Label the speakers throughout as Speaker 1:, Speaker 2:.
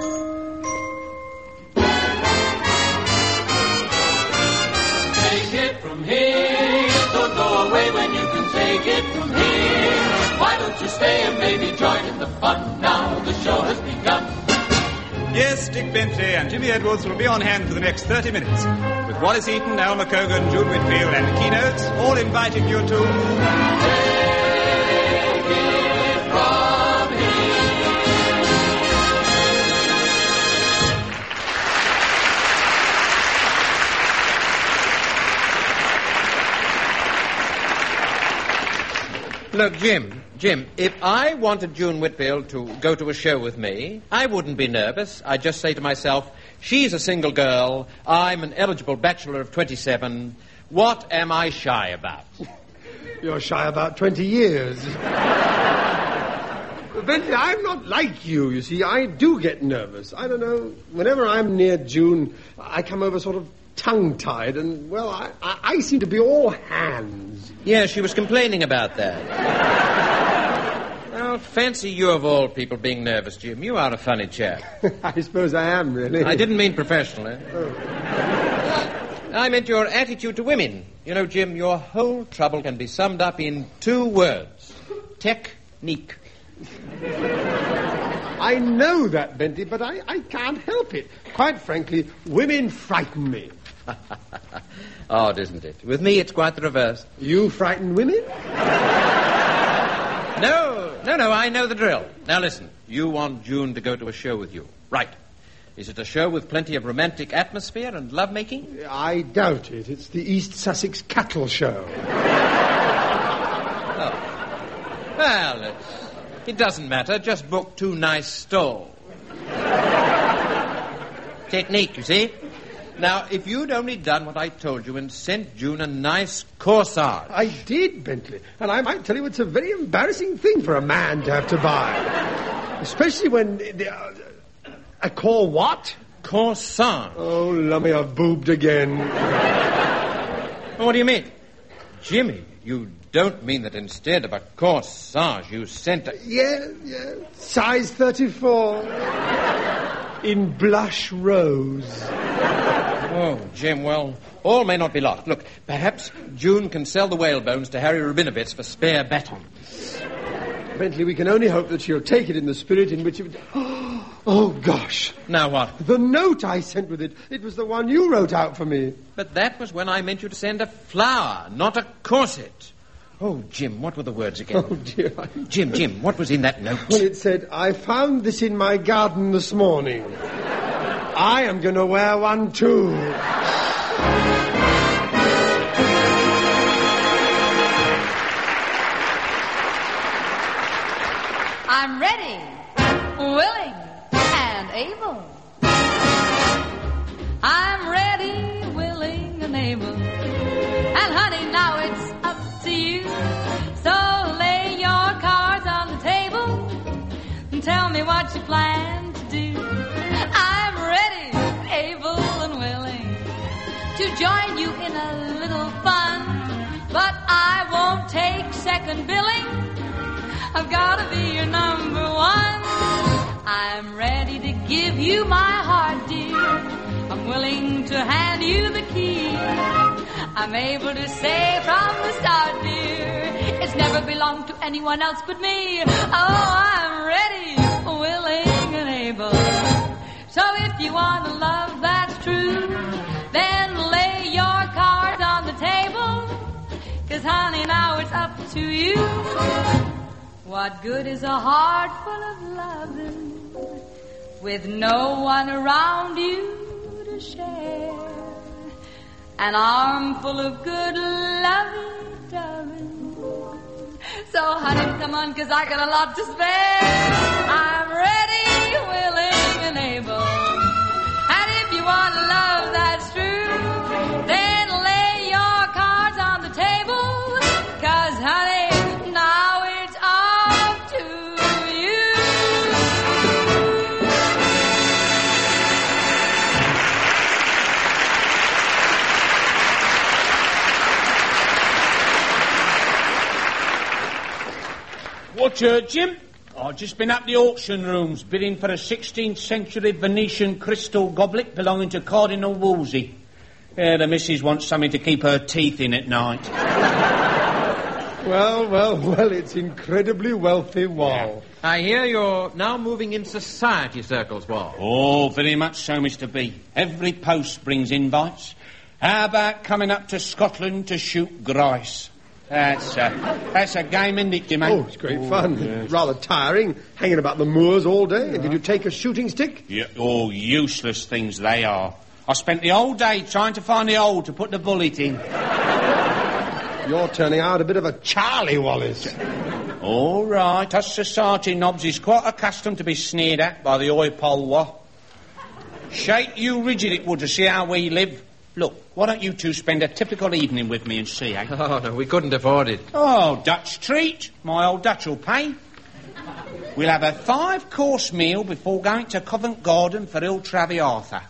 Speaker 1: Take it from here. Don't go away when you can take it from here. Why don't you stay and maybe join in the fun? Now the show has begun.
Speaker 2: Yes, Dick Bentley and Jimmy Edwards will be on hand for the next 30 minutes. With Wallace Eaton, Al McCogan, June Whitfield and the keynotes, all inviting you to...
Speaker 1: Take it from here.
Speaker 3: Look, Jim, if I wanted June Whitfield to go to a show with me, I wouldn't be nervous. I'd just say to myself, she's a single girl, I'm an eligible bachelor of 27. What am I shy about?
Speaker 4: You're shy about 20 years. Bentley, I'm not like you see. I do get nervous. I don't know. Whenever I'm near June, I come over sort of tongue-tied, and, well, I seem to be all hands.
Speaker 3: Yeah, she was complaining about that. Well, fancy you of all people being nervous, Jim. You are a funny chap.
Speaker 4: I suppose I am, really.
Speaker 3: I didn't mean professionally. Oh. I meant your attitude to women. You know, Jim, your whole trouble can be summed up in 2 words. Technique.
Speaker 4: I know that, Bentley, but I can't help it. Quite frankly, women frighten me.
Speaker 3: Odd, isn't it? With me, it's quite the reverse.
Speaker 4: You frighten women?
Speaker 3: No, I know the drill. Now listen, you want June to go to a show with you. Right. Is it a show with plenty of romantic atmosphere and lovemaking?
Speaker 4: I doubt it. It's the East Sussex Cattle Show.
Speaker 3: Oh. Well, it doesn't matter. Just book 2 nice stalls. Technique, you see? Now, if you'd only done what I told you and sent June a nice corsage.
Speaker 4: I did, Bentley. And I might tell you it's a very embarrassing thing for a man to have to buy. Especially when... a what?
Speaker 3: Corsage.
Speaker 4: Oh, lummy, I've boobed again.
Speaker 3: What do you mean? Jimmy, you don't mean that instead of a corsage you sent a...
Speaker 4: Yeah. Size 34. In blush rose.
Speaker 3: Oh, Jim, well, all may not be lost. Look, perhaps June can sell the whalebones to Harry Rabinowitz for spare batons.
Speaker 4: Bentley, we can only hope that she'll take it in the spirit in which it... Oh, gosh.
Speaker 3: Now what?
Speaker 4: The note I sent with it. It was the one you wrote out for me.
Speaker 3: But that was when I meant you to send a flower, not a corset. Oh, Jim, what were the words again?
Speaker 4: Oh, dear.
Speaker 3: Jim, what was in that note?
Speaker 4: Well, it said, I found this in my garden this morning. I am going to wear one, too.
Speaker 5: I'm ready, willing, and able. I'm ready, willing, and able. And honey, now it's up to you. So lay your cards on the table and tell me what you plan to do. I'm ready, able, and willing to join you in a little fun, but I won't take second billing. I've got to be your number one. I'm ready to give you my heart, dear. I'm willing to hand you the key. I'm able to say from the start, dear, it's never belonged to anyone else but me. Oh, I'm ready, willing, and able. So if you want a love that's true, then lay your cards on the table. 'Cause honey, now it's up to you. What good is a heart full of loving with no one around you to share? An arm full of good lovey-dovey. So honey, come on, 'cause I got a lot to spare. I'm ready, willing, and able. And if you want a love that's true, then lay your cards on the table. 'Cause honey, now it's up to you.
Speaker 6: What, Jim? I've just been up the auction rooms bidding for a 16th century Venetian crystal goblet belonging to Cardinal Wolsey. Yeah, the missus wants something to keep her teeth in at night.
Speaker 4: Well, it's incredibly wealthy, Wall.
Speaker 3: I hear you're now moving in society circles, Wall.
Speaker 6: Oh, very much so, Mr. B. Every post brings invites. How about coming up to Scotland to shoot Grice? That's a game, isn't it, Jimmy?
Speaker 4: Oh, it's great fun. Yes. Rather tiring, hanging about the moors all day. Yeah. Did you take a shooting stick?
Speaker 6: Yeah, oh, useless things they are. I spent the whole day trying to find the hole to put the bullet in.
Speaker 4: You're turning out a bit of a Charlie Wallace.
Speaker 6: All right, us society knobs is quite accustomed to be sneered at by the oi polwa. Shake you rigid it would to see how we live. Look, why don't you two spend a typical evening with me and see, eh?
Speaker 3: Oh, no, we couldn't afford it.
Speaker 6: Oh, Dutch treat. My old Dutch will pay. We'll have a 5-course meal before going to Covent Garden for Il Traviata.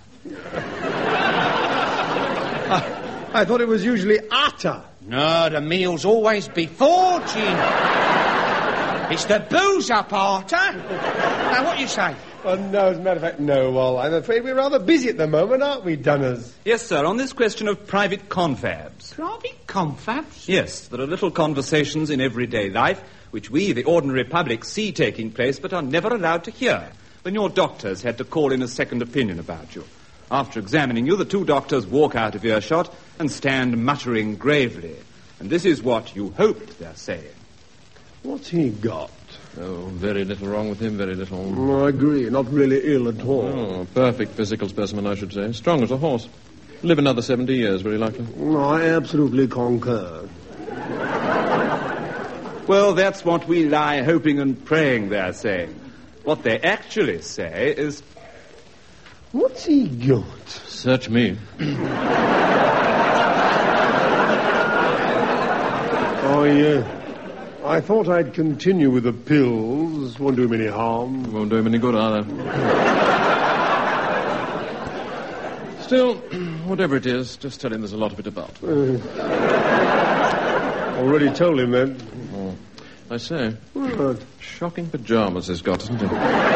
Speaker 4: I thought it was usually Atta.
Speaker 6: No, the meal's always before, Gin. It's the booze-up, Arta. Now, what you say?
Speaker 4: Oh, no, as a matter of fact, no, Wall. I'm afraid we're rather busy at the moment, aren't we, Dunners?
Speaker 2: Yes, sir, on this question of private confabs.
Speaker 6: Private confabs?
Speaker 2: Yes, there are little conversations in everyday life which we, the ordinary public, see taking place but are never allowed to hear. When your doctors had to call in a second opinion about you. After examining you, the two doctors walk out of earshot and stand muttering gravely. And this is what you hope they're saying.
Speaker 4: What's he got?
Speaker 3: Oh, very little wrong with him, very little.
Speaker 4: I agree, not really ill at all.
Speaker 3: Oh, perfect physical specimen, I should say. Strong as a horse. Live another 70 years, very likely.
Speaker 4: I absolutely concur.
Speaker 2: Well, that's what we lie hoping and praying they're saying. What they actually say is...
Speaker 4: What's he got?
Speaker 3: Search me.
Speaker 4: Oh, yeah. I thought I'd continue with the pills. Won't do him any harm.
Speaker 3: Won't do him any good either. Still, whatever it is, just tell him there's a lot of it about.
Speaker 4: Already told him that.
Speaker 3: Oh, I say.
Speaker 4: What?
Speaker 3: Shocking pyjamas he's got, isn't he?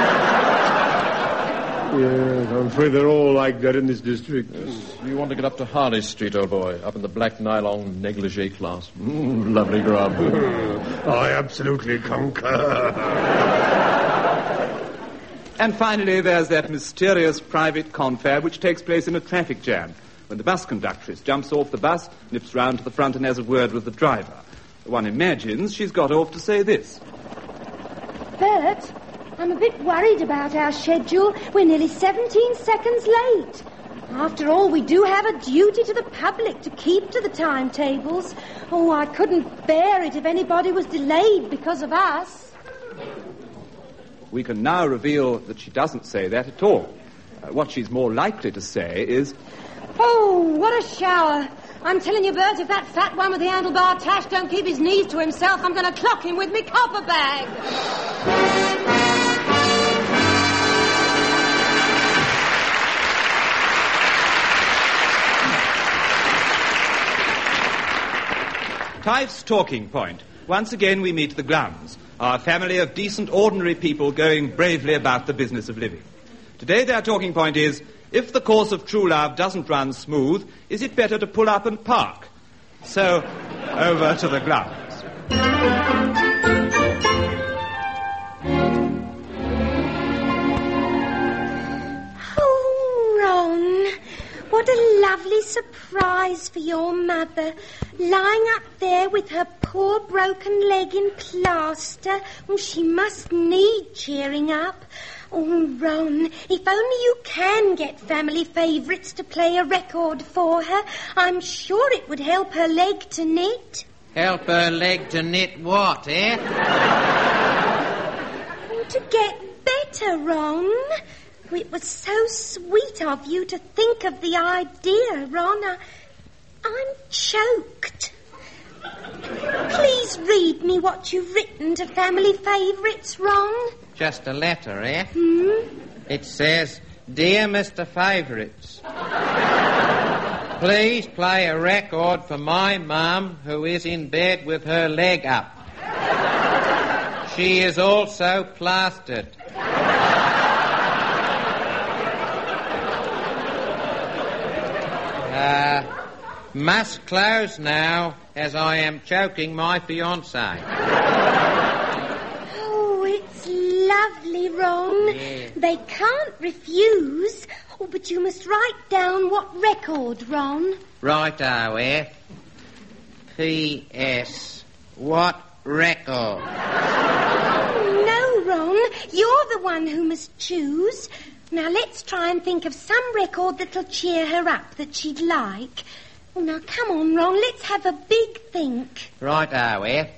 Speaker 4: Yes, I'm afraid they're all like that in this district.
Speaker 3: Yes. You want to get up to Harley Street, old boy, up in the black nylon negligee class. Lovely grub.
Speaker 4: I absolutely concur.
Speaker 2: And finally, there's that mysterious private confab which takes place in a traffic jam, when the bus conductress jumps off the bus, nips round to the front and has a word with the driver. One imagines she's got off to say this.
Speaker 7: Bert, I'm a bit worried about our schedule. We're nearly 17 seconds late. After all, we do have a duty to the public to keep to the timetables. Oh, I couldn't bear it if anybody was delayed because of us.
Speaker 2: We can now reveal that she doesn't say that at all. What she's more likely to say is...
Speaker 7: Oh, what a shower. I'm telling you, Bert, if that fat one with the handlebar tash don't keep his knees to himself, I'm going to clock him with me copper bag.
Speaker 2: Fife's talking point. Once again we meet the Glums, our family of decent, ordinary people going bravely about the business of living. Today their talking point is, if the course of true love doesn't run smooth, is it better to pull up and park? So, over to the Glums.
Speaker 7: Oh, Ron, what a lovely surprise for your mother. Lying up there with her poor broken leg in plaster. Oh, she must need cheering up. Oh, Ron, if only you can get family favourites to play a record for her, I'm sure it would help her leg to knit.
Speaker 3: Help her leg to knit what, eh?
Speaker 7: Oh, to get better, Ron. It was so sweet of you to think of the idea, Ron. I'm choked. Please read me what you've written to family favourites, Ron.
Speaker 3: Just a letter, eh?
Speaker 7: Hmm?
Speaker 3: It says, Dear Mr. Favourites, please play a record for my mum who is in bed with her leg up. She is also plastered. Must close now, as I am choking my fiancée.
Speaker 7: Oh, it's lovely, Ron.
Speaker 3: Yeah.
Speaker 7: They can't refuse. Oh, but you must write down what record, Ron.
Speaker 3: Righto, F. P.S. What record?
Speaker 7: No, Ron. You're the one who must choose. Now, let's try and think of some record that'll cheer her up that she'd like. Oh, now, come on, Ron. Let's have a big think.
Speaker 3: Righto, F.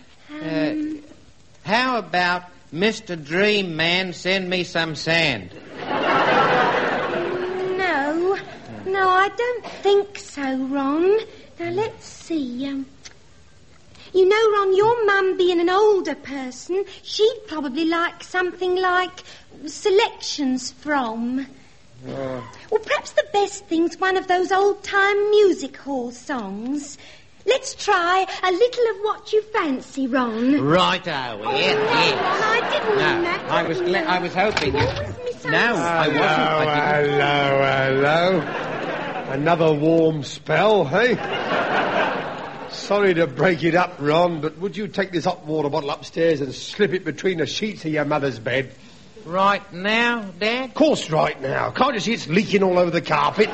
Speaker 3: How about Mr. Dream Man send me some sand?
Speaker 7: No, I don't think so, Ron. Now, let's see. You know, Ron, your mum being an older person, she'd probably like something like Selections From. Well, perhaps the best thing's one of those old-time music hall songs. Let's try A Little of What You Fancy, Ron.
Speaker 3: Righto,
Speaker 7: No, Ron, I didn't mean that.
Speaker 3: I was hoping.
Speaker 7: No,
Speaker 3: I wasn't.
Speaker 4: Hello. Another warm spell, hey? Sorry to break it up, Ron, but would you take this hot water bottle upstairs and slip it between the sheets of your mother's bed?
Speaker 3: Right now, Dad?
Speaker 4: Of course, right now. Can't you see it's leaking all over the carpet?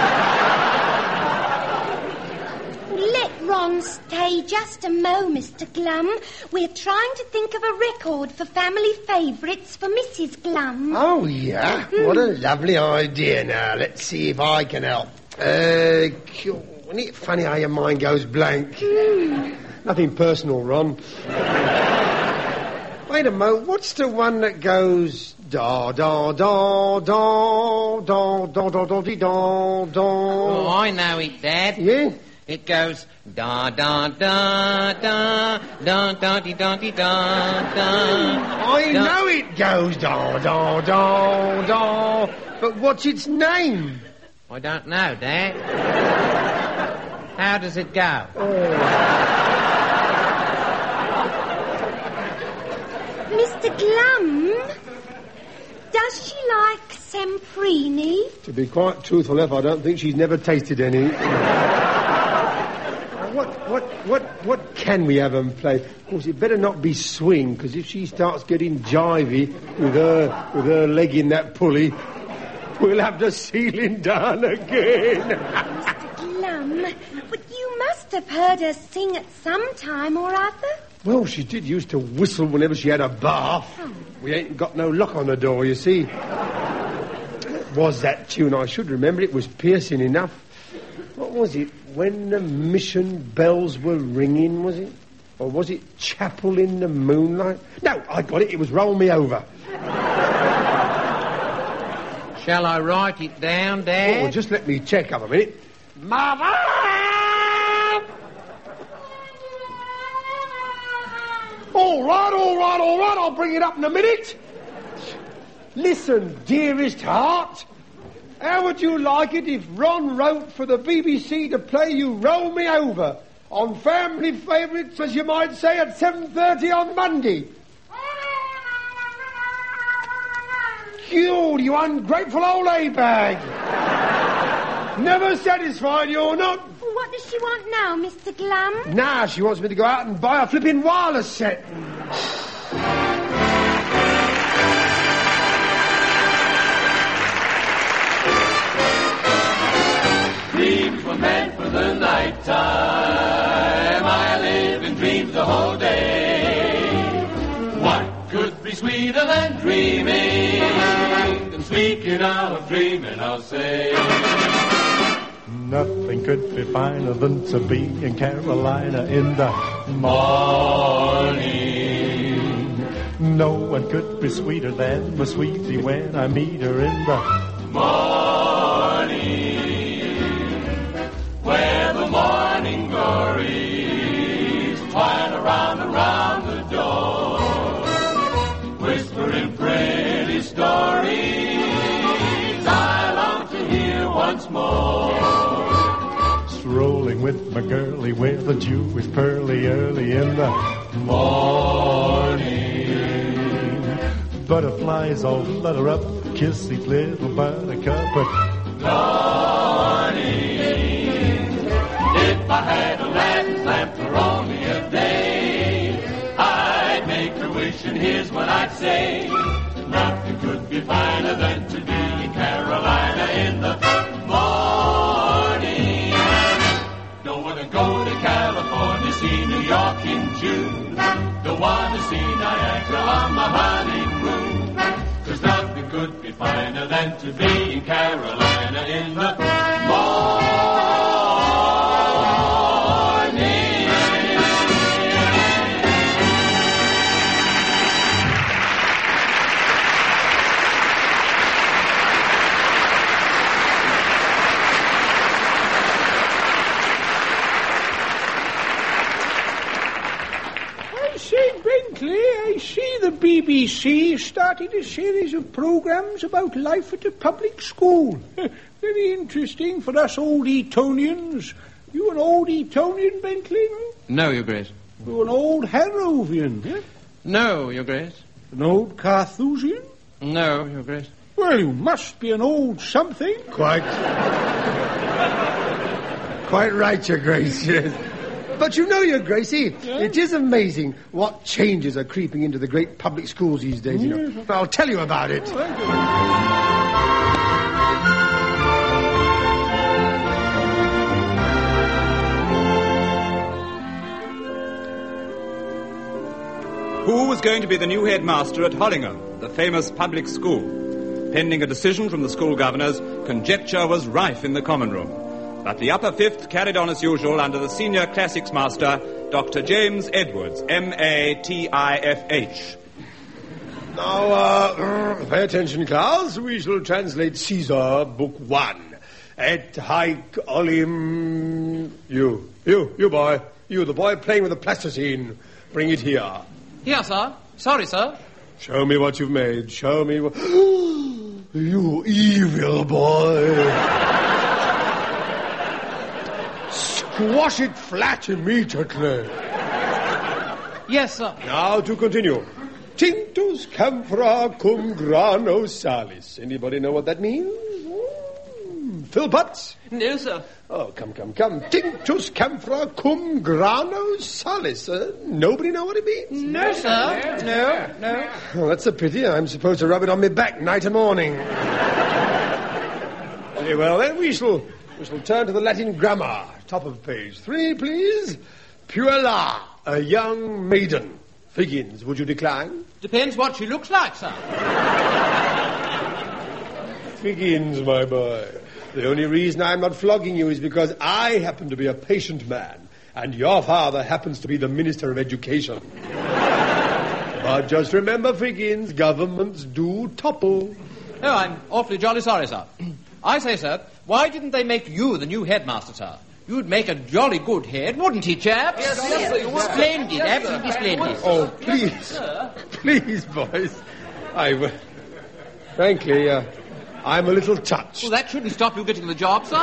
Speaker 7: Let Ron stay just a mo, Mr. Glum. We're trying to think of a record for family favourites for Mrs. Glum.
Speaker 4: Oh, yeah? What a lovely idea. Now, let's see if I can help. Isn't it funny how your mind goes blank? Nothing personal, Ron. Wait a moment. What's the one that goes da da da da da da da da da da?
Speaker 3: Oh, I know it, Dad.
Speaker 4: Yeah?
Speaker 3: It goes da da da da da da dee da dee da da.
Speaker 4: I know it goes da da da da. But what's its name?
Speaker 3: I don't know, Dad. How does it go?
Speaker 7: Mr. Glum, does she like Semprini?
Speaker 4: To be quite truthful, F, I don't think she's never tasted any. What can we have them play? Of course, it better not be swing, because if she starts getting jivey with her leg in that pulley, we'll have the ceiling down again.
Speaker 7: Mr. Glum, but you must have heard her sing at some time or other.
Speaker 4: Well, she did used to whistle whenever she had a bath.
Speaker 7: Oh.
Speaker 4: We ain't got no lock on the door, you see. What was that tune? I should remember. It was piercing enough. What was it? When the mission bells were ringing, was it? Or was it Chapel in the Moonlight? No, I got it. It was Roll Me Over.
Speaker 3: Shall I write it down, Dad?
Speaker 4: Oh, well, just let me check up a minute. Mother! All right. I'll bring it up in a minute. Listen, dearest heart. How would you like it if Ron wrote for the BBC to play you Roll Me Over on Family Favourites, as you might say, at 7:30 on Monday? You ungrateful old A-bag. Never satisfied, you're not.
Speaker 7: What does she want now, Mr. Glum?
Speaker 4: Now she wants me to go out and buy a flipping wireless set.
Speaker 1: Dreams were meant for the night time. I live in dreams the whole day. What could be sweeter than dreaming? And speaking of dreaming, I'll say,
Speaker 8: nothing could be finer than to be in Carolina in the morning. No one could be sweeter than my sweetie when I meet her in the
Speaker 1: morning, where the morning glories twine around the door, whispering pretty stories I long to hear once more.
Speaker 8: Rolling with my girlie where the dew is pearly early in the morning. butterflies all flutter up, kiss each little buttercup. But
Speaker 1: darling, if I had a Latin lamp for only a day, I'd make her wish, and here's what I'd say. Nothing could be finer than to be in Carolina in the morning. Don't want to go to California, see New York in June. Don't want to see Niagara on my honeymoon. 'Cause nothing could be finer than to be in Carolina in the morning.
Speaker 9: I see the BBC started a series of programmes about life at a public school. Very interesting for us old Etonians. You an old Etonian, Bentley?
Speaker 3: No, Your Grace.
Speaker 9: You an old Harrovian, yeah?
Speaker 3: No, Your Grace.
Speaker 9: An old Carthusian?
Speaker 3: No, Your Grace.
Speaker 9: Well, you must be an old something.
Speaker 4: Quite right, Your Grace, yes. But you know, Your Gracie, it is amazing what changes are creeping into the great public schools these days, you know. I'll tell you about it.
Speaker 2: Who was going to be the new headmaster at Hollingham, the famous public school? Pending a decision from the school governors, conjecture was rife in the common room. But the upper fifth carried on as usual under the senior classics master, Dr. James Edwards, M.A.T.I.F.H.
Speaker 4: Now, pay attention, class. We shall translate Caesar, Book 1. Et haec olim... You boy. You, the boy playing with the plasticine. Bring it here.
Speaker 3: Here, sir. Sorry, sir.
Speaker 4: Show me what you've made. Show me what... You evil boy. Squash it flat immediately.
Speaker 3: Yes, sir.
Speaker 4: Now to continue. Tinctus camphora cum grano salis. Anybody know what that means? Philpotts?
Speaker 3: No, sir.
Speaker 4: Oh, come. Tinctus camphora cum grano salis. Nobody know what it means?
Speaker 3: No, sir. No.
Speaker 4: Oh, that's a pity. I'm supposed to rub it on my back night and morning. Very well, then we shall turn to the Latin grammar. Top of page 3, please. Puella, a young maiden. Figgins, would you decline?
Speaker 3: Depends what she looks like, sir.
Speaker 4: Figgins, my boy. The only reason I'm not flogging you is because I happen to be a patient man, and your father happens to be the Minister of Education. But just remember, Figgins, governments do topple.
Speaker 3: Oh, I'm awfully jolly sorry, sir. I say, sir, why didn't they make you the new headmaster, sir? You'd make a jolly good head, wouldn't he, chaps?
Speaker 10: Yes, sir, you would.
Speaker 3: Splendid, absolutely splendid.
Speaker 4: Oh, please, boys. Frankly, I'm a little touched.
Speaker 3: Well, that shouldn't stop you getting the job, sir.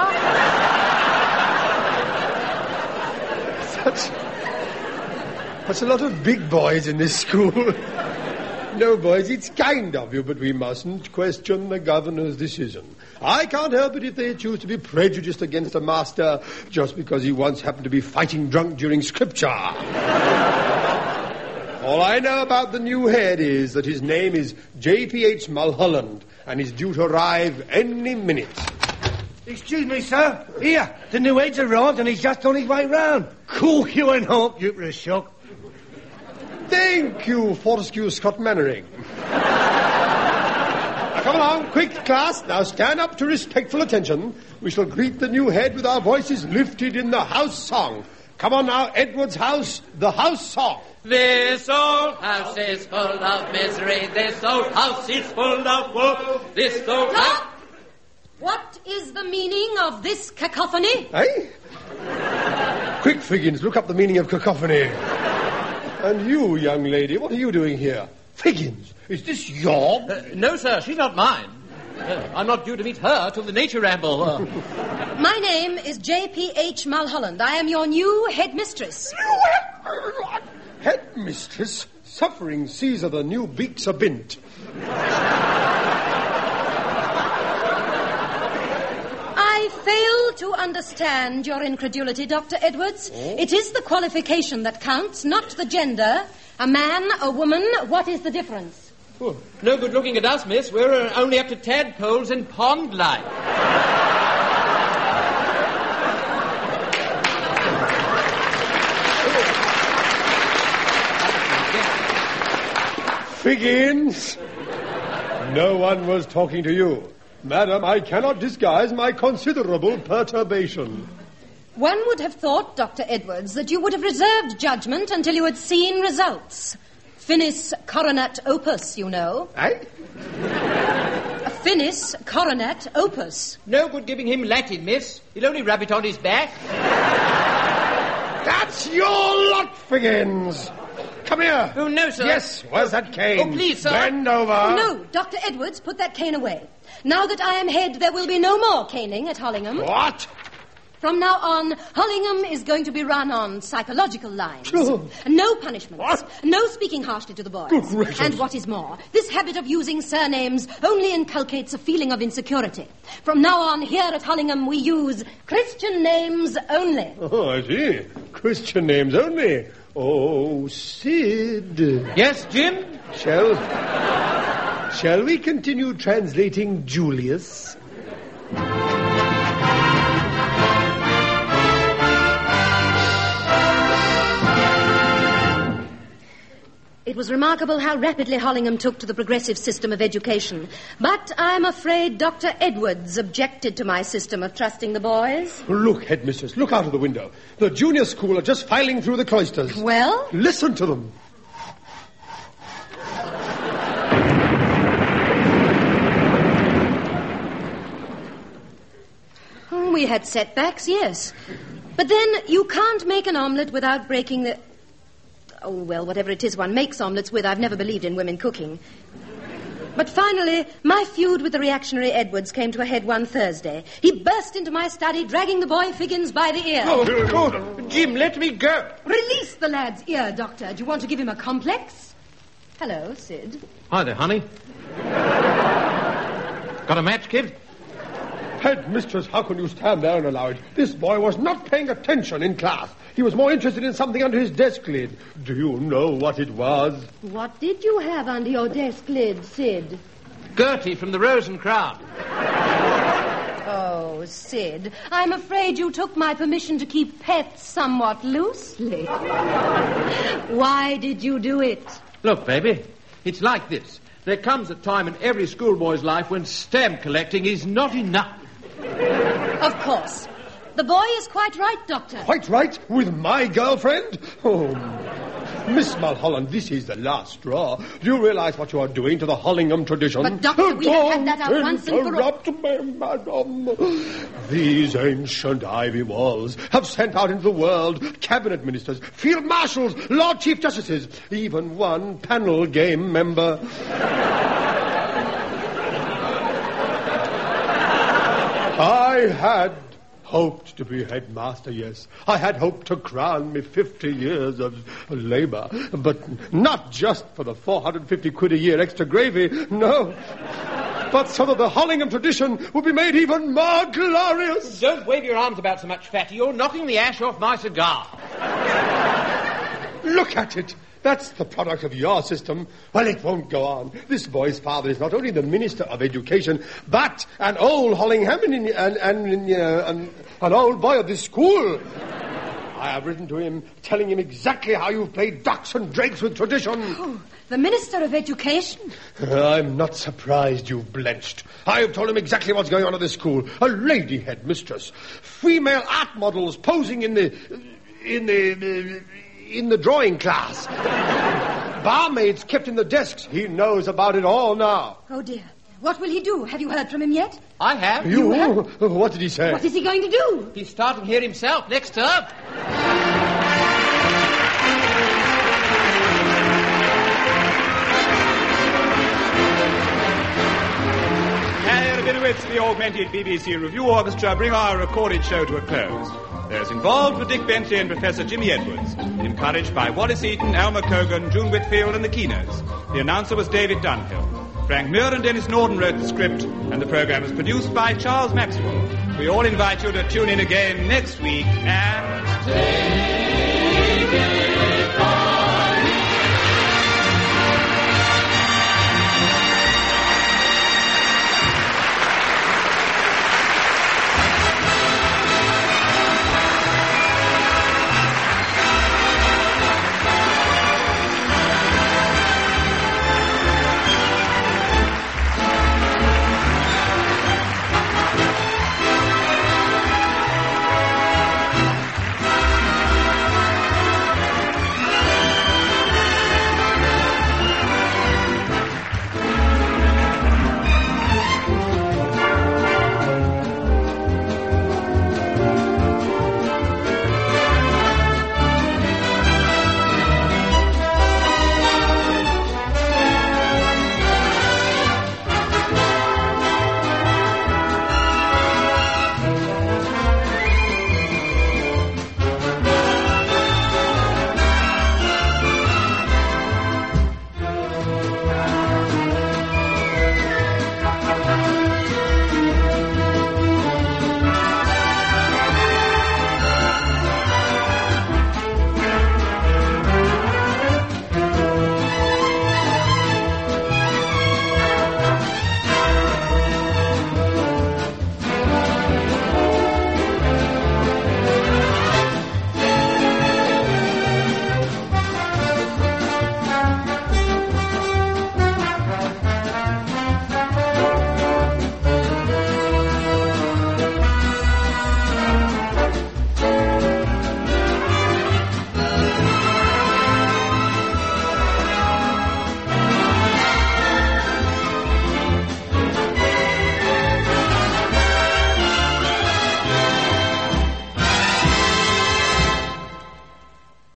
Speaker 4: Such a lot of big boys in this school. No, boys, it's kind of you, but we mustn't question the governor's decision. I can't help it if they choose to be prejudiced against a master just because he once happened to be fighting drunk during scripture. All I know about the new head is that his name is J.P.H. Mulholland, and he's due to arrive any minute.
Speaker 11: Excuse me, sir. Here, the new head's arrived and he's just on his way round. Cool you and hope you for a shock.
Speaker 4: Thank you, Fortescue Scott Mannering. Come along, quick, class. Now stand up to respectful attention. We shall greet the new head with our voices lifted in the house song. Come on now, Edward's house, the house song.
Speaker 3: This old house is full of misery. This old house is full of woe. This old house...
Speaker 12: What is the meaning of this cacophony?
Speaker 4: Eh? Quick, Figgins, look up the meaning of cacophony. And you, young lady, what are you doing here? Figgins, is this your...
Speaker 3: no, sir, she's not mine. I'm not due to meet her till the nature ramble.
Speaker 12: My name is J.P.H. Mulholland. I am your new headmistress.
Speaker 4: Headmistress? suffering Caesar the new beaks a bint.
Speaker 12: I fail to understand your incredulity, Dr. Edwards.
Speaker 4: Oh?
Speaker 12: It is the qualification that counts, not the gender. A man, a woman, what is the difference?
Speaker 3: Oh, no good looking at us, miss. We're only up to tadpoles and pond life.
Speaker 4: Figgins! No one was talking to you. Madam, I cannot disguise my considerable perturbation.
Speaker 12: One would have thought, Dr. Edwards, that you would have reserved judgment until you had seen results. Finis coronet opus, you know.
Speaker 4: Eh?
Speaker 12: Finis coronet opus.
Speaker 3: No good giving him Latin, miss. He'll only rub it on his back.
Speaker 4: That's your lot, Figgins! Come here.
Speaker 3: Oh, no, sir.
Speaker 4: Yes, where's that cane?
Speaker 3: Oh, please, sir.
Speaker 4: Bend over.
Speaker 12: No, Dr. Edwards, put that cane away. Now that I am head, there will be no more caning at Hollingham.
Speaker 4: What?
Speaker 12: From now on, Hollingham is going to be run on psychological lines.
Speaker 4: Oh.
Speaker 12: No punishments.
Speaker 4: What?
Speaker 12: No speaking harshly to the boys.
Speaker 4: Good gracious.
Speaker 12: And what is more, this habit of using surnames only inculcates a feeling of insecurity. From now on, here at Hollingham, we use Christian names only.
Speaker 4: Oh, I see. Christian names only. Oh, Sid.
Speaker 3: Yes, Jim?
Speaker 4: Shall we continue translating Julius?
Speaker 12: It was remarkable how rapidly Hollingham took to the progressive system of education. But I'm afraid Dr. Edwards objected to my system of trusting the boys.
Speaker 4: Look, headmistress, look out of the window. The junior school are just filing through the cloisters.
Speaker 12: Well?
Speaker 4: Listen to them.
Speaker 12: We had setbacks, yes. But then you can't make an omelette without breaking the... Oh, well, whatever it is one makes omelettes with, I've never believed in women cooking. But finally, my feud with the reactionary Edwards came to a head one Thursday. He burst into my study, dragging the boy Figgins by the ear.
Speaker 3: Oh, Jim, let me go.
Speaker 12: Release the lad's ear, Doctor. Do you want to give him a complex? Hello, Sid.
Speaker 3: Hi there, honey. Got a match, kid?
Speaker 4: Headmistress, how can you stand there and allow it? This boy was not paying attention in class. He was more interested in something under his desk lid. Do you know what it was?
Speaker 12: What did you have under your desk lid, Sid?
Speaker 3: Gertie from the Rose and Crown.
Speaker 12: Oh, Sid, I'm afraid you took my permission to keep pets somewhat loosely. Why did you do it?
Speaker 3: Look, baby, it's like this. There comes a time in every schoolboy's life when stamp collecting is not enough.
Speaker 12: Of course. The boy is quite right, Doctor.
Speaker 4: Quite right? With my girlfriend? Oh, Miss Mulholland, this is the last straw. Do you realize what you are doing to the Hollingham tradition?
Speaker 12: But, Doctor, we have had that out once and for all.
Speaker 4: Interrupt me, madam. These ancient ivy walls have sent out into the world cabinet ministers, field marshals, Lord Chief Justices, even one panel game member. I had hoped to be headmaster, yes. I had hoped to crown me 50 years of labour, but not just for the 450 quid a year extra gravy, no. But so that the Hollingham tradition would be made even more glorious.
Speaker 3: Don't wave your arms about so much, Fatty. You're knocking the ash off my cigar.
Speaker 4: Look at it. That's the product of your system. Well, it won't go on. This boy's father is not only the Minister of Education, but an old Hollinghamian and an old boy of this school. I have written to him, telling him exactly how you've played ducks and drakes with tradition.
Speaker 12: Oh, the Minister of Education?
Speaker 4: I'm not surprised you've blenched. I have told him exactly what's going on at this school. A lady headmistress. Female art models posing in the drawing class. Barmaids kept in the desks. He knows about it all now.
Speaker 12: Oh, dear. What will he do? Have you heard from him yet?
Speaker 3: I have.
Speaker 4: You have? What did he say?
Speaker 12: What is he going to do?
Speaker 3: He's starting here himself next term.
Speaker 2: I, Rabinowitz, the augmented BBC Review Orchestra, bring our recorded show to a close. Those involved were Dick Bentley and Professor Jimmy Edwards, encouraged by Wallace Eaton, Alma Cogan, June Whitfield and the keynotes. The announcer was David Dunhill. Frank Muir and Dennis Norden wrote the script, and the program was produced by Charles Maxwell. We all invite you to tune in again next week and...
Speaker 1: Take it.